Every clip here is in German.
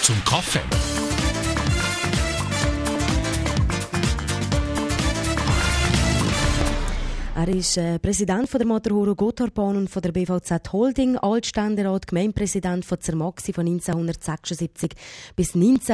zum Kaffee. Er ist Präsident von der Matterhorn Gotthardbahn und von der BVZ Holding, Altständerat, Gemeindepräsident von Zermatt von 1976 bis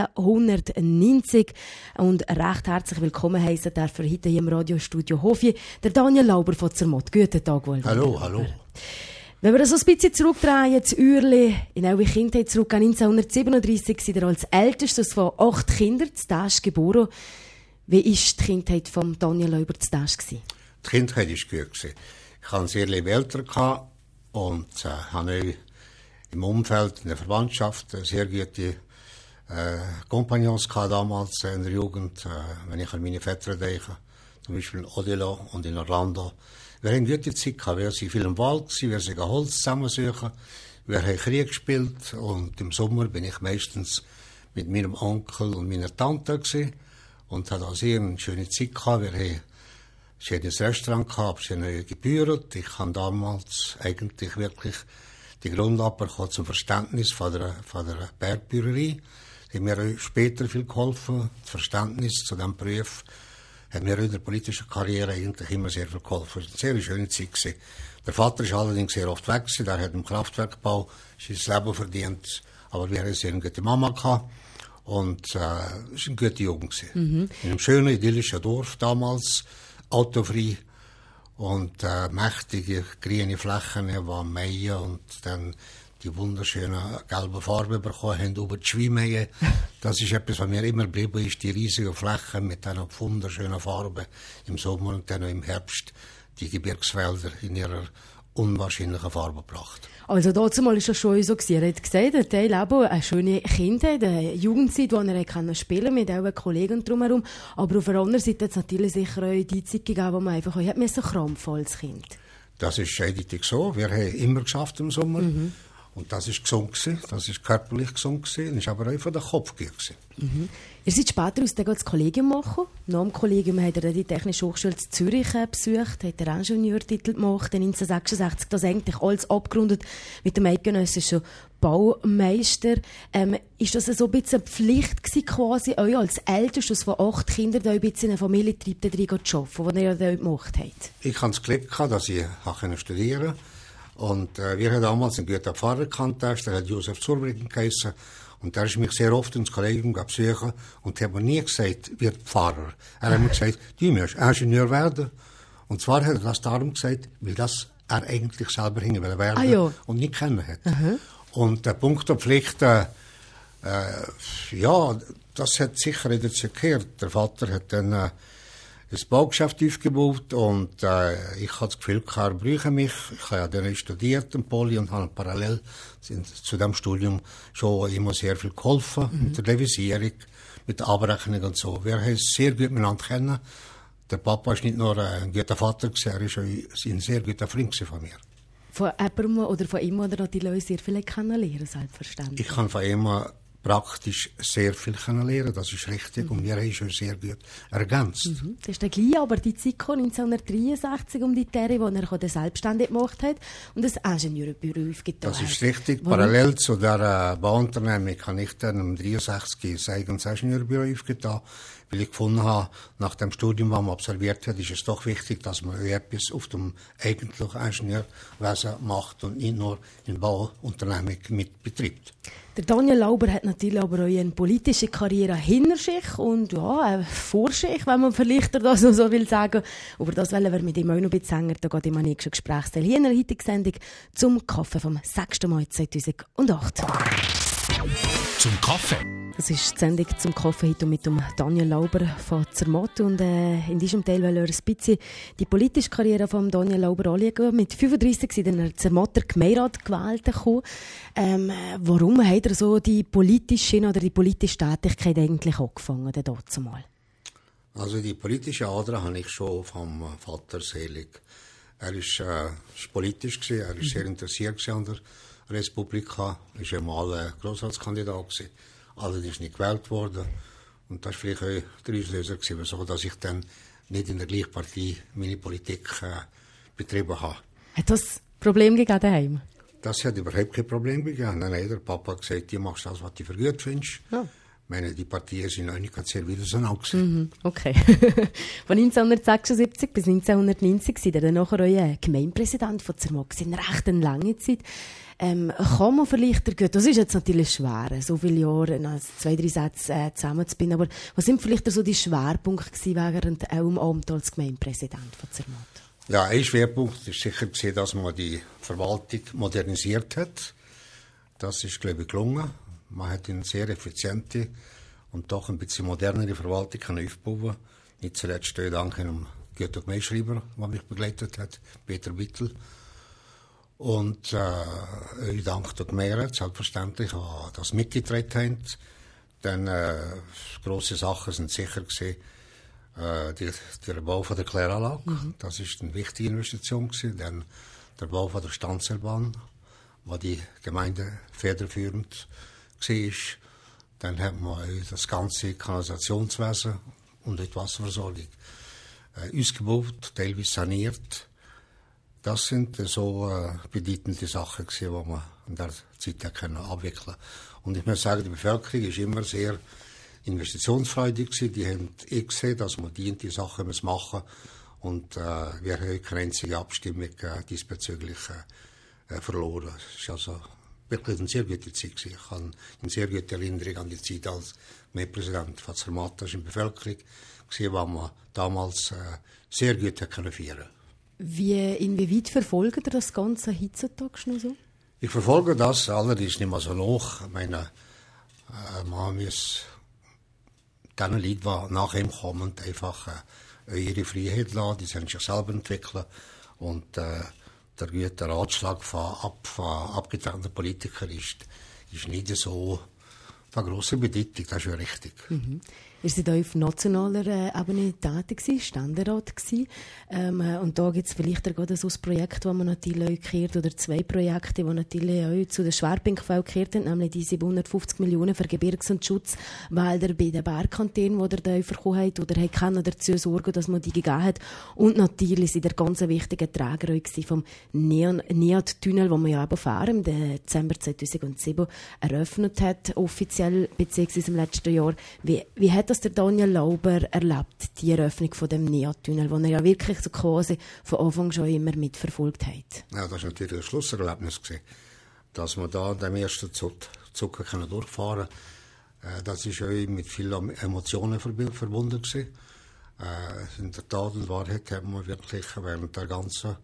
1990. Und recht herzlich willkommen heissen darf er heute hier im Radiostudio Hofje der Daniel Lauber von Zermatt. Guten Tag, Walter. Hallo. Wenn wir so ein bisschen zurückdrehen, das Uhrli in eure Kindheit zurück, 1937 seid ihr als ältestes von 8 Kindern zu Dasch geboren. Wie war die Kindheit von Daniel Lauber zu Dasch? Die Kindheit war gut. Ich hatte sehr liebe Eltern und hatte im Umfeld, in der Verwandtschaft, sehr gute Kompagnons damals in der Jugend. Wenn ich an meine Väter denke, zum Beispiel in Odilo und in Orlando. Wir hatten eine gute Zeit gehabt. Wir waren viel im Wald, wir sind Holz zusammensuchen, wir haben Krieg gespielt und im Sommer bin ich meistens mit meinem Onkel und meiner Tante gewesen und hatte auch sehr eine schöne Zeit gehabt. Wir haben ein schönes Restaurant gehabt, schön gebührt. Ich habe damals eigentlich wirklich die Grundlage bekommen zum Verständnis von der Bergbäuerei. Die haben mir später viel geholfen. Das Verständnis zu diesem Beruf hat mir in der politischen Karriere eigentlich immer sehr viel geholfen. Es war eine sehr schöne Zeit gewesen. Der Vater ist allerdings sehr oft weg gewesen. Der hat im Kraftwerkbau sein Leben verdient. Aber wir hatten eine sehr gute Mama gehabt. Und es war eine gute Jugend gewesen. In einem schönen, idyllischen Dorf damals. Autofrei und mächtige grüne Flächen, die am Mähen und dann die wunderschöne gelbe Farbe bekommen haben über die Schweimeien. Das ist etwas, was mir immer geblieben ist, die riesigen Flächen mit einer wunderschönen Farbe im Sommer und dann im Herbst die Gebirgswälder in ihrer unwahrscheinlichen Farbe gebracht. Also dazumal war das schon so gewesen. Er hat gesagt, er hatte auch eine schöne Kindheit, eine Jugendzeit, wo er spielen konnte mit auch Kollegen drumherum. Aber auf der anderen Seite hat es natürlich sicher auch die Zeit gegeben, wo man einfach krampfen als Kind. Das ist eindeutig so. Wir haben immer geschafft im Sommer. Und das war gesund gewesen, das war körperlich gesund gewesen, das war aber auch von der Kopf gut gewesen. Ihr seid später aus das Kollegium machen. Nach dem Kollegium hat er die Technische Hochschule in Zürich besucht, hat den Ingenieurtitel gemacht, 1966, das eigentlich alles abgerundet mit dem eidgenössischen Baumeister. Ist das so ein bisschen eine Pflicht gewesen, quasi, euch als Ältestes von 8 Kindern, da ein bisschen in einen Familientrieb zu arbeiten, den ihr dort gemacht habt? Ich hatte das Glück gehabt, dass ich studieren konnte. Und wir hatten damals einen guten Pfarrer gekannt, der hat Josef Zurbriggen geheissen. Und der ist mich sehr oft ins Kollegium besuchen und hat mir nie gesagt, wird Pfarrer. Er hat mir gesagt, du musst Ingenieur werden. Und zwar hat er das darum gesagt, weil das er eigentlich selber werden und nicht kennen hat. Und der Punkt der Pflicht, das hat sicher nicht gekehrt. Der Vater hat dann das Baugeschäft aufgebaut und ich hatte das Gefühl, er brauche mich. Ich habe ja dann studiert in Poli und habe parallel zu dem Studium schon immer sehr viel geholfen mit der Revisierung, mit der Abrechnung und so. Wir haben es sehr gut miteinander kennen. Der Papa war nicht nur ein guter Vater, er war ein sehr guter Freund von mir. Von jemandem oder von ihm oder die Leute sehr viel kennenlernen, selbstverständlich. Ich kann von ihm praktisch sehr viel lernen, das ist richtig. Und wir haben schon sehr gut ergänzt. Das ist dann gleich aber die Zeit 1963 um die Terre, wo er den selbstständig gemacht hat und das Ingenieurbüro aufgetan hat. Das ist richtig. Warum? Parallel zu der Bauunternehmung habe ich dann im 1963 ein eigenes Ingenieurbüro aufgetan, weil ich gefunden habe, nach dem Studium, das man absolviert hat, ist es doch wichtig, dass man etwas auf dem eigentlichen Ingenieurwesen macht und nicht nur in Bauunternehmung mitbetreibt. Der Daniel Lauber hat natürlich aber auch eine politische Karriere hinter sich und vor sich, wenn man vielleicht das noch so will sagen. Über das wollen wir mit ihm auch noch ein bisschen hängen. Da geht immer nächste Gesprächsteil hier in der heutigen Sendung zum Kaffee vom 6. Mai 2008. Zum Kaffee. Das ist die Sendung zum Kaffee heute mit dem Daniel Lauber von Zermatt. Und in diesem Teil wollen wir ein bisschen die politische Karriere von Daniel Lauber anschauen. Mit 35 sind in der Zermatter Gemeinderat gewählt gekommen. Warum hat er so die politische Tätigkeit eigentlich angefangen, dazu mal? Also die politische Ader habe ich schon vom Vater selig. Er war politisch gewesen, er war sehr interessiert an der Respublika, er war einmal Grossratskandidat gewesen. Allerdings nicht gewählt worden. Und das war vielleicht auch der Auslöser, so dass ich dann nicht in der gleichen Partei meine Politik betrieben habe. Hat das Problem gegeben daheim? Das hat überhaupt kein Problem gegeben. Nein, der Papa hat gesagt, du machst das, was du für gut findest. Ja. Ich meine, die Partien sind auch nicht sehr wieder so Okay. Von 1976 bis 1990 war er dann nachher euer Gemeindepräsident von Zermatt. In recht eine lange Zeit. Kann man vielleicht, das ist jetzt natürlich schwer, so viele Jahre, 2-3 Sätze zusammenzubinden, aber was sind vielleicht so die Schwerpunkte gewesen während eurem Amt als Gemeindepräsident von Zermatt? Ja, ein Schwerpunkt ist sicher gewesen, dass man die Verwaltung modernisiert hat. Das ist, glaube ich, gelungen. Man hat eine sehr effiziente und doch ein bisschen modernere Verwaltung aufbauen. Nicht zuletzt dank einem guten Gemeindeschreiber, der mich begleitet hat, Peter Wittel. Und ich danke der Gemeinde selbstverständlich, dass mitgetreten haben. Dann grosse Sachen sind sicher gewesen, der Bau von der Kläranlage. Das ist eine wichtige Investition gewesen. Dann der Bau von der Stanzerbahn, wo die Gemeinde federführend war. Dann hat man das ganze Kanalisationswesen und die Wasserversorgung ausgebaut, teilweise saniert. Das sind so bedeutende Sachen, die man in der Zeit abwickeln konnte. Und ich muss sagen, die Bevölkerung war immer sehr investitionsfreudig. Die haben gesehen, dass man die Sachen machen muss. Und wir haben keine einzige Abstimmung diesbezüglich verloren. Es war also wirklich eine sehr gute Zeit. Ich habe eine sehr gute Erinnerung an die Zeit als Gemeindepräsident von Zermatt. Das war in der Bevölkerung, die man damals sehr gut feiern konnte. Inwieweit verfolgt ihr das Ganze heutzutage noch so? Ich verfolge das, allerdings nicht mehr so noch. Ich meine, man muss den Leuten, die nach ihm kommen, einfach ihre Freiheit lassen. Die sollen sich selber entwickeln. Und der gute Ratschlag von abgetretenen Politikern ist nicht so von grosser Bedeutung. Das ist ja richtig. Mhm. Ihr seid auch auf nationaler Ebene tätig, Ständerat gewesen. Und da gibt es vielleicht gerade so ein Projekt, das man natürlich auch gehört, oder 2 Projekte, die natürlich auch zu den Schwerpunktfällen gehört haben, nämlich die 750 Millionen für Gebirgs- und Schutzwälder bei den Bergkantonen, die ihr da bekommen habt, oder können dazu sorgen, dass man die gegeben hat. Und natürlich sind der ganz wichtige Träger auch vom NEAT-Tunnel, den man ja eben fahren, im Dezember 2007 eröffnet hat, offiziell, beziehungsweise im letzten Jahr. Wie hat das der Daniel Lauber erlebt, die Eröffnung von dem NEAT-Tunnel, den er ja wirklich so quasi von Anfang schon immer mitverfolgt hat? Ja, das war natürlich ein Schlusserlebnis gewesen, dass wir da an dem ersten Zug durchfahren können. Das ist auch mit vielen Emotionen verbunden gewesen. In der Tat und Wahrheit haben wir wirklich während der ganzen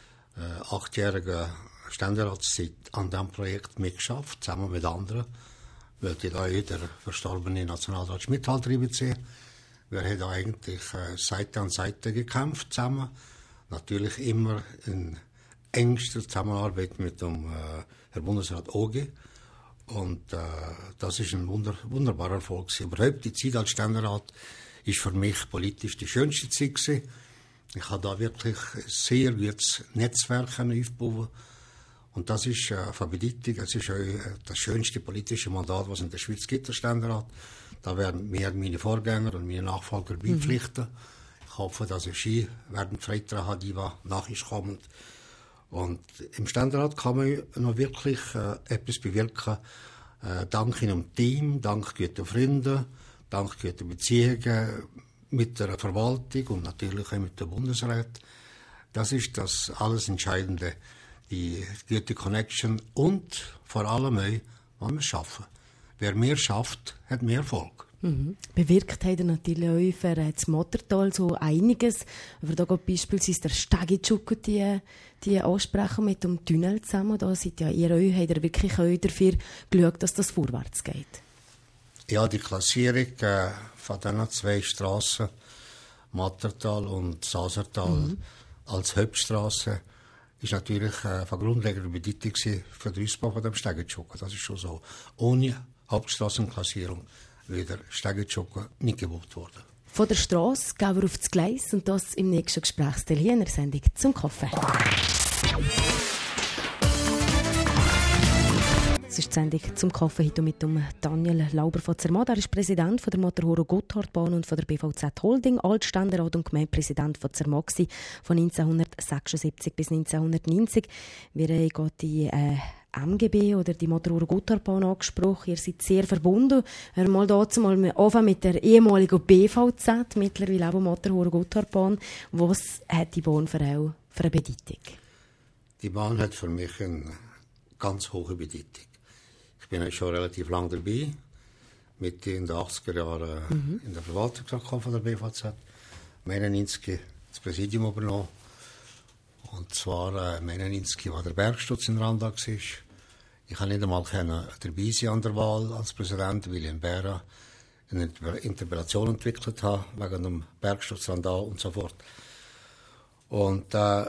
8-jährigen Ständeratszeit an diesem Projekt mitgeschafft, zusammen mit anderen. Weil da der verstorbene Nationalrat Schmidt halt reinziehen. Wir haben da eigentlich Seite an Seite gekämpft zusammen. Natürlich immer in engster Zusammenarbeit mit dem Herr Bundesrat Ogi. Und das ist ein wunderbarer Erfolg. Überhaupt die Zeit als Ständerat ist für mich politisch die schönste Zeit gewesen. Ich habe da wirklich sehr gutes Netzwerk aufbauen. Und das ist von Bedeutung, es ist das schönste politische Mandat, was in der Schweiz gibt, der Ständerat. Da werden mir meine Vorgänger und meine Nachfolger beipflichten. Ich hoffe, dass ich werden Freitag haben, die nach uns kommen. Und im Ständerat kann man noch wirklich etwas bewirken. Dank einem Team, dank guten Freunden, dank guten Beziehungen mit der Verwaltung und natürlich auch mit dem Bundesrat. Das ist das alles Entscheidende. Die gute Connection und vor allem auch, was wir schaffen. Wer mehr schafft, hat mehr Erfolg. Mhm. Bewirkt hat er natürlich auch für das Mottertal so einiges. Aber da geht beispielsweise der Stegi-Tschuku die ansprechen mit dem Tunnel zusammen. Da seid ja ihr euch, habt ihr wirklich auch dafür geschaut, dass das vorwärts geht? Ja, die Klassierung von diesen 2 Strassen, Mattertal und Sasertal, als Hauptstrasse, ist natürlich von grundlegender Bedeutung für den Ausbau von dem Stegi-Tschuku. Das ist schon so. Ohne Hauptstrassenklassierung wäre der Stegi-Tschuku nicht gebaut worden. Von der Strasse gehen wir auf das Gleis und das im nächsten Gesprächsteil hier in der Sendung zum Kaffee. Das ist die Sendung «Zum Kaffee» heute mit dem Daniel Lauber von Zermatt. Er ist Präsident von der Motorhora-Gotthardbahn und von der BVZ Holding, Altständerat und Gemeindepräsident von Zermatt von 1976 bis 1990. Wir haben die MGB oder die Motorhora-Gotthardbahn angesprochen. Ihr seid sehr verbunden. Mal anfangen mit der ehemaligen BVZ, mittlerweile auch Motorhora-Gotthardbahn. Was hat die Bahn für eine Bedeutung? Die Bahn hat für mich eine ganz hohe Bedeutung. Ich bin schon relativ lange dabei, Mitte in den 80er Jahren in der Verwaltung von der BVZ, 1991 das Präsidium übernommen. Und zwar 1991, als der Bergsturz in Randa war. Ich konnte nicht einmal dabei sein an der Wahl als Präsident, weil ich in Bera eine Interpellation entwickelt habe, wegen dem Bergsturz Randa und so fort. Und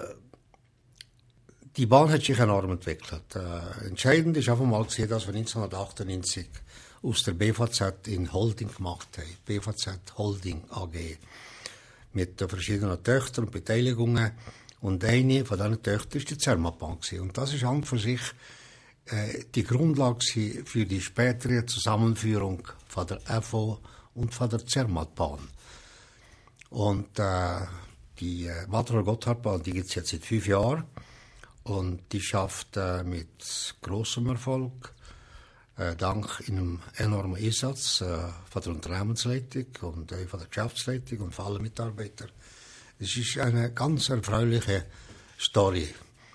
die Bahn hat sich enorm entwickelt. Entscheidend ist einfach mal gesehen, dass wir 1998 aus der BVZ in Holding gemacht haben. BVZ Holding AG. Mit verschiedenen Töchtern und Beteiligungen. Und eine von diesen Töchtern war die Zermatt-Bahn. Und das ist an und für sich die Grundlage für die spätere Zusammenführung von der FO und von der Zermatt-Bahn. Und die Motorhora-Gotthardbahn, die gibt es jetzt seit 5 Jahren. Und die schafft mit grossem Erfolg, dank einem enormen Einsatz von der Unternehmensleitung und von der Geschäftsleitung und von allen Mitarbeitern. Es ist eine ganz erfreuliche Story.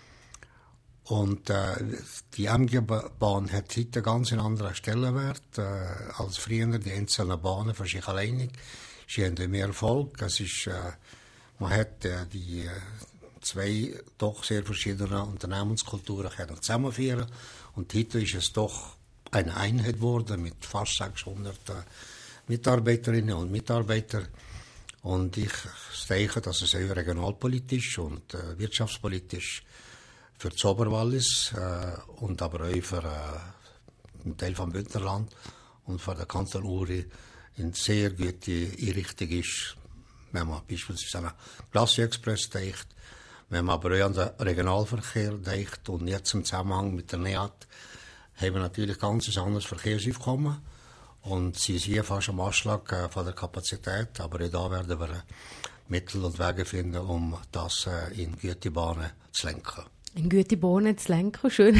Und die MG-Bahn hat heute ganz einen anderen Stellenwert als früher die einzelnen Bahnen für sich alleinig. Sie haben mehr Erfolg. Es ist, man hat die zwei doch sehr verschiedene Unternehmenskulturen zusammenführen. Und heute ist es doch eine Einheit geworden mit fast 600 Mitarbeiterinnen und Mitarbeitern. Und ich denke, dass es auch regionalpolitisch und wirtschaftspolitisch für das Oberwallis und aber auch für einen Teil vom Bündnerland und für den Kanton Uri in sehr gute Einrichtung ist, wenn man beispielsweise an den Glacier-Express denkt, wenn man aber auch an den Regionalverkehr denkt und jetzt im Zusammenhang mit der NEAT haben wir natürlich ganz ein anderes Verkehrsaufkommen und sie sind hier fast am Anschlag von der Kapazität, aber auch da werden wir Mittel und Wege finden, um das in gute Bahnen zu lenken. In gute Bahnen zu lenken, schön.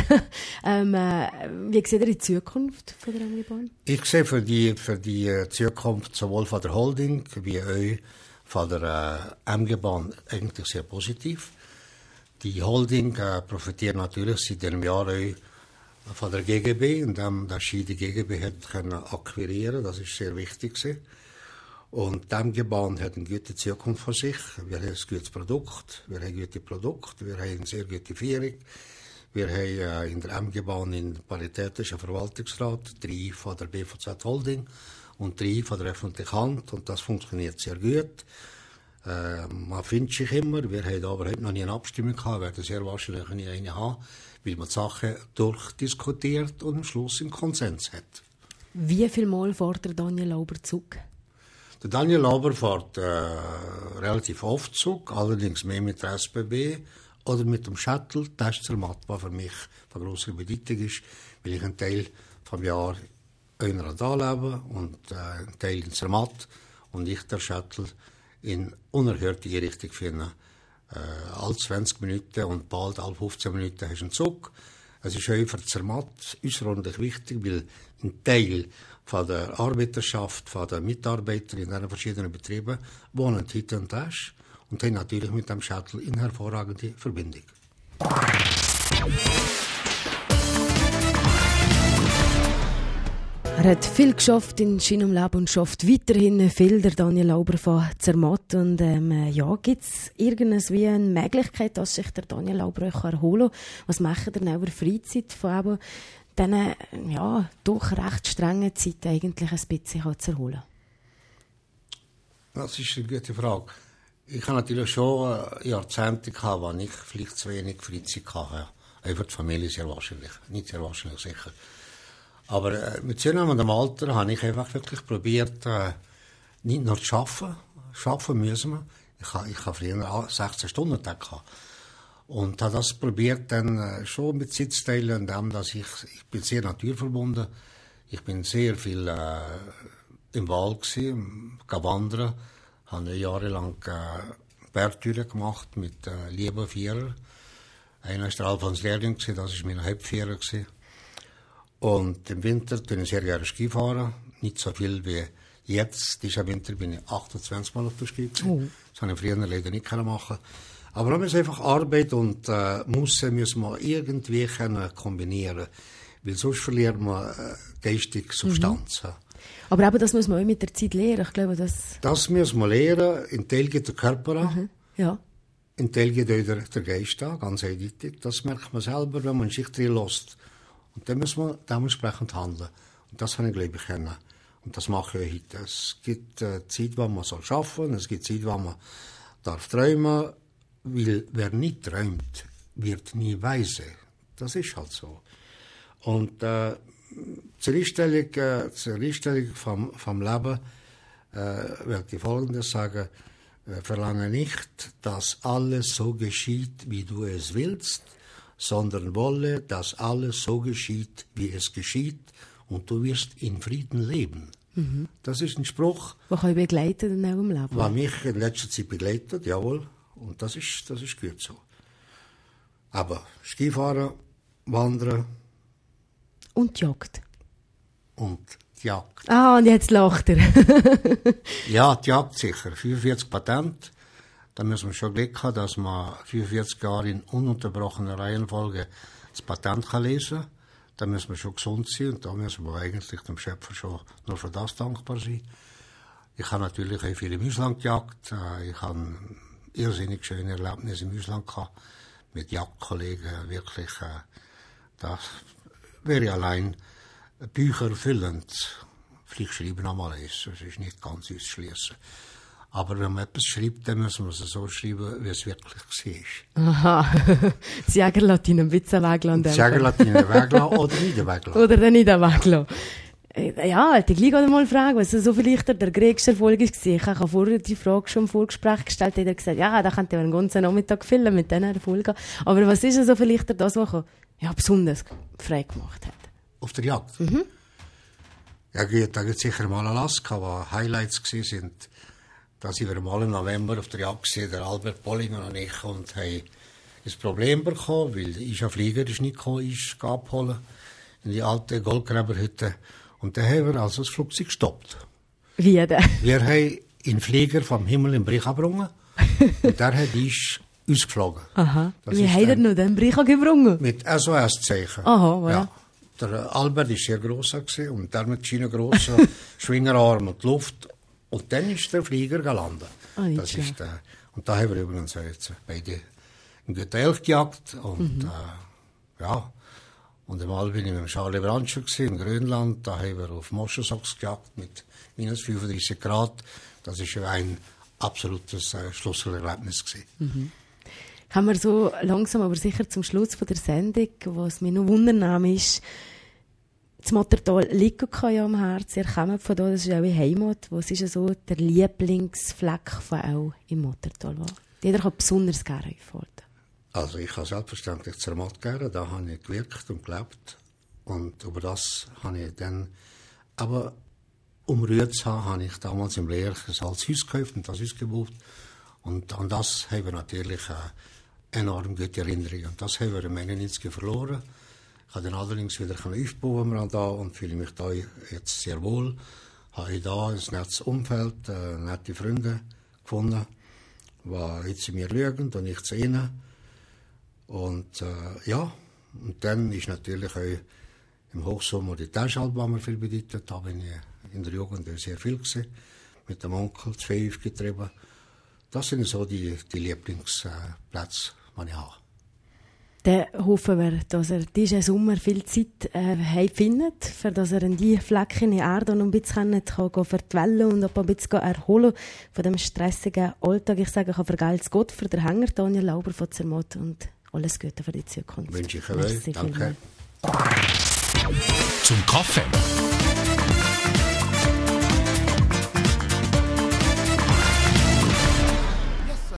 Wie seht ihr die Zukunft von der MG-Bahn? Ich sehe für die Zukunft sowohl von der Holding wie auch von der MG-Bahn eigentlich sehr positiv. Die Holding profitiert natürlich seit einem Jahr auch von der GGB, indem sie die GGB hat akquirieren. Das ist sehr wichtig. Und die MG-Bahn hat eine gute Zukunft vor sich. Wir haben ein gutes Produkt, wir haben gute Produkte, wir haben eine sehr gute Führung. Wir haben in der MG-Bahn in paritätischen Verwaltungsrat 3 von der BVZ Holding und 3 von der öffentlichen Hand. Und das funktioniert sehr gut. Man findet sich immer. Wir haben aber heute noch nie eine Abstimmung gehabt, werden sehr wahrscheinlich nie eine haben, weil man die Sache durchdiskutiert und am Schluss einen Konsens hat. Wie viel Mal fährt der Daniel Lauber Zug? Der Daniel Lauber fährt relativ oft Zug, allerdings mehr mit der SBB oder mit dem Shuttle. Das ist Zermatt, was für mich von grosser Bedeutung ist, weil ich einen Teil vom Jahr in Randa lebe und einen Teil in Zermatt und ich der Shuttle in unerhörte Einrichtung finde. Alle 20 Minuten und bald alle 15 Minuten hast du einen Zug. Es ist auch für Zermatt außerordentlich wichtig, weil ein Teil von der Arbeiterschaft, von den Mitarbeitern in diesen verschiedenen Betrieben wohnen heute und da und haben natürlich mit dem Shuttle eine hervorragende Verbindung. Er hat viel geschafft in seinem Leben und schafft weiterhin viel, der Daniel Lauber von Zermatt. Und gibt es irgendeine Möglichkeit, dass sich der Daniel Lauber erholen kann? Was macht er denn in der Freizeit von eben diesen doch recht strengen Zeit eigentlich ein bisschen zu erholen? Das ist eine gute Frage. Ich habe natürlich schon Jahrzehnte gehabt, wo ich vielleicht zu wenig Freizeit hatte. Einfach die Familie sehr wahrscheinlich, nicht sehr wahrscheinlich sicher. Aber mit zunehmendem Alter habe ich einfach wirklich probiert, nicht nur zu arbeiten. Arbeiten müssen wir. Ich habe früher 16 Stunden Tag gehabt. Und habe das probiert dann schon mit Sitz teilen, indem dass ich bin sehr naturverbunden. Ich bin sehr viel im Wald gewesen, wandern, habe jahrelang Bergtouren gemacht mit lieben Vierer. Einer war der Alfons Lehrling, das war mein Hauptvierer. Und im Winter tue ich sehr gerne Ski fahren, nicht so viel wie jetzt. Diesen Winter bin ich 28 Mal auf der Ski gewesen. Das habe ich früher leider nicht machen. Aber dann ist einfach Arbeit und müssen wir irgendwie kombinieren, weil sonst verliert man geistige Substanz. Aber eben, das muss man auch mit der Zeit lernen. Ich glaube, das müssen wir lernen. In Teil geht der Körper an. Ja. In Teil geht auch der Geist an, ganz eindeutig. Das merkt man selber, wenn man sich drin lässt. Und dann muss man dementsprechend handeln. Und das habe ich, glaube ich, kennen. Und das mache ich heute. Es gibt Zeit, wo man arbeiten soll. Es gibt Zeit, wo man darf träumen. Weil wer nicht träumt, wird nie weise. Das ist halt so. Und zur Einstellung vom Leben werde ich Folgendes sagen. Verlange nicht, dass alles so geschieht, wie du es willst, sondern wolle, dass alles so geschieht, wie es geschieht, und du wirst in Frieden leben. Mhm. Das ist ein Spruch, der euch begleitet in eurem Leben. Was mich in letzter Zeit begleitet, jawohl. Und das ist gut so. Aber Skifahren, Wandern. Und Jagd. Und die Jagd. Ah, und jetzt lacht er. Ja, die Jagd sicher. 45 Patente. Da müssen wir schon Glück haben, dass man 45 Jahre in ununterbrochener Reihenfolge das Patent lesen kann. Da müssen wir schon gesund sein und da müssen wir eigentlich dem Schöpfer schon nur für das dankbar sein. Ich habe natürlich auch viel im Ausland gejagt. Ich habe irrsinnig schöne Erlebnisse im Ausland gehabt, mit Jagdkollegen, wirklich, das wäre allein Bücher füllend. Vielleicht schreiben einmal eins, das ist nicht ganz auszuschließen. Aber wenn man etwas schreibt, dann müssen wir es so schreiben, wie es wirklich war. Aha, das Jäger lässt ihn ein bisschen weglassen. Das Jäger lässt ihn weglassen oder nicht weglassen. Oder dann nicht weglassen. Ja, ich gleich mal fragen, was so vielleicht der größte Erfolg war. Ich habe vorher die Frage schon im Vorgespräch gestellt, hat er gesagt, ja, da könnte man einen ganzen Nachmittag füllen mit diesen Erfolgen. Aber was ist so vielleicht das, was besonders frei gemacht hat? Auf der Jagd? Mhm. Ja gut, da gibt es sicher mal Alaska, wo Highlights waren. Da sind wir mal im November auf der Jagd gewesen, der Albert Bollinger und ich, und haben ein Problem bekommen, weil ein Flieger ist nicht gekommen, ist abholen in die alte Goldgräberhütte. Und dann haben wir also das Flugzeug gestoppt. Wie denn? Wir haben einen Flieger vom Himmel in Brich gebrungen und der hat uns ausgeflogen. Aha. Wie hat er noch den Brich gebrungen? Mit SOS-Zeichen. Aha, voilà. Ja. Der Albert war sehr gross und der mit seinen grossen Schwingerarmen und die Luft. Und dann ist der Flieger gelandet. Das ist und da haben wir übrigens jetzt beide in Götelch gejagt. Und ja. Und einmal bin ich mit dem Charlie Brandschuh in Grönland. Da haben wir auf Moschensocks gejagt mit minus 35 Grad. Das war ja ein absolutes Schlüsselerlebnis. Mhm. Haben wir so langsam, aber sicher zum Schluss von der Sendung, was mir noch wundernahm ist, das Mottertal liegt ja am Herzen. Ihr kommt von da, das ist auch die Heimat. Was ist so der Lieblingsfleck von auch im Mottertal? Jeder kann besonders gerne folgen. Also ich habe selbstverständlich Zermatt gerne, da habe ich gewirkt und gelebt. Und über das habe ich dann, aber um Ruhe zu haben, habe ich damals im Lehr ein altes Haus gekauft und das Haus gebaut. Und an das haben wir natürlich enorm gute Erinnerungen. Und das haben wir im 91 verloren. Ich habe dann allerdings wieder aufbauen da und fühle mich da jetzt sehr wohl. Habe ich da ein nettes Umfeld, nette Freunde gefunden, die jetzt zu mir schauen und ich zu ihnen. Und ja, und dann ist natürlich auch im Hochsommer die Tauschalbe, die mir viel bedeutet. Da bin ich in der Jugend sehr viel gewesen, mit dem Onkel das Vieh aufgetrieben. Das sind so die Lieblingsplätze, die ich habe. Dann hoffen wir, dass er diesen Sommer viel Zeit findet, für dass er in die Flecken in der Erde noch ein bisschen vertwellen und ein bisschen erholen von dem stressigen Alltag. Ich sage, ich habe vergelt's Gott für den Hänger, Daniel Lauber von Zermatt, und alles Gute für die Zukunft. Wünsche ich euch. Danke. Zum Kaffee.